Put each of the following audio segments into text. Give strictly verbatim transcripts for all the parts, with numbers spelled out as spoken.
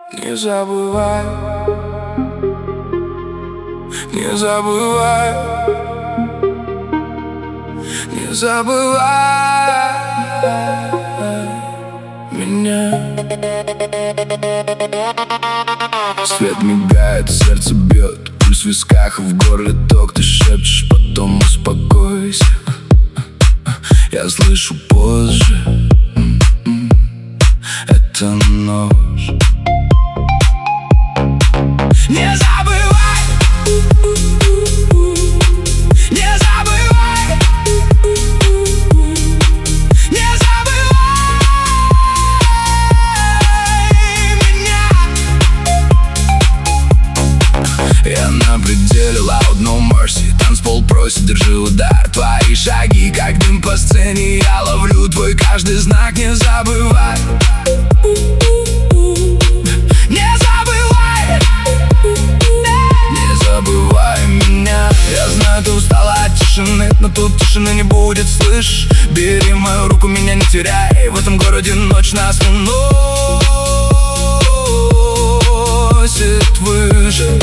Не забывай, не забывай, не забывай меня. Свет мигает, сердце бьет, пульс в висках и в горле ток. Ты шепчешь, потом успокойся. Я слышу позже. Это нож. Не забывай, не забывай, не забывай меня. Я на пределе, loud no mercy. Танцпол просит, держи удар. Твои шаги, как дым по сцене. Я ловлю твой каждый знак. Не забывай, не забывай, не забывай меня. Я знаю, ты устала от тишины, но тут тишины не будет, слышь. Бери мою руку, меня не теряй. В этом городе ночь нас уносит выше.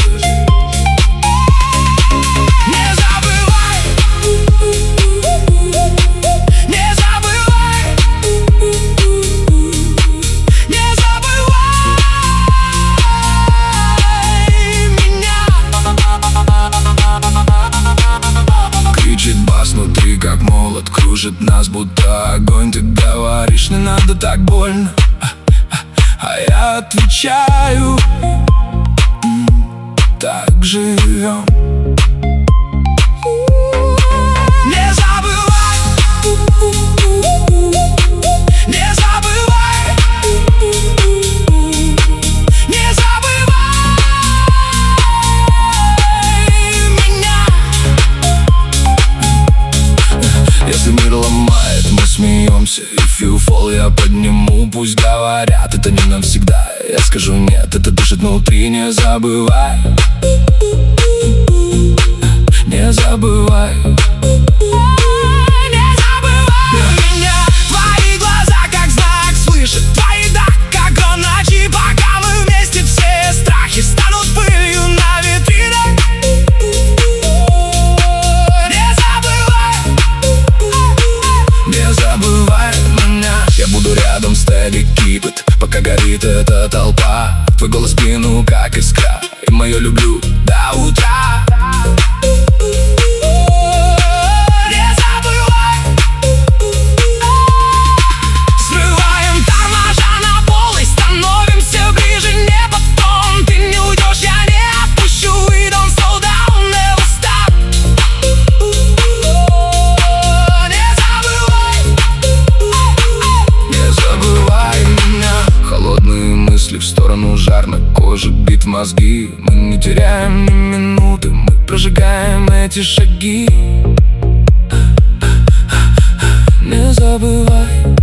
Внутри как молот, кружит нас будто огонь. Ты говоришь, не надо так больно, а я отвечаю: так живем. Не забывай, не забывай, не забывай меня. Если мир ломает, мы смеемся. If you fall, я подниму. Пусть говорят, это не навсегда. Я скажу нет, это дышит внутри. Не забывай, не забывай, не забывай меня. Твои глаза как знак слышат, твои да, как гром ночи. Пока мы вместе, все страхи станут пылью на витринах. Не забывай меня. Я буду рядом, steady, keep it, пока горит эта толпа. Твой голос в спину, как искра, и мое люблю до утра. Не забывай. Срываем тормоза на пол и становимся ближе. Не потом, ты не уйдешь, я не отпущу. We don't slow down, never stop. Не забывай, не забывай меня. Холодные мысли в сторону, жар на коже, бит в мозги. Мы не теряем ни минуты, мы прожигаем эти шаги. Не забывай.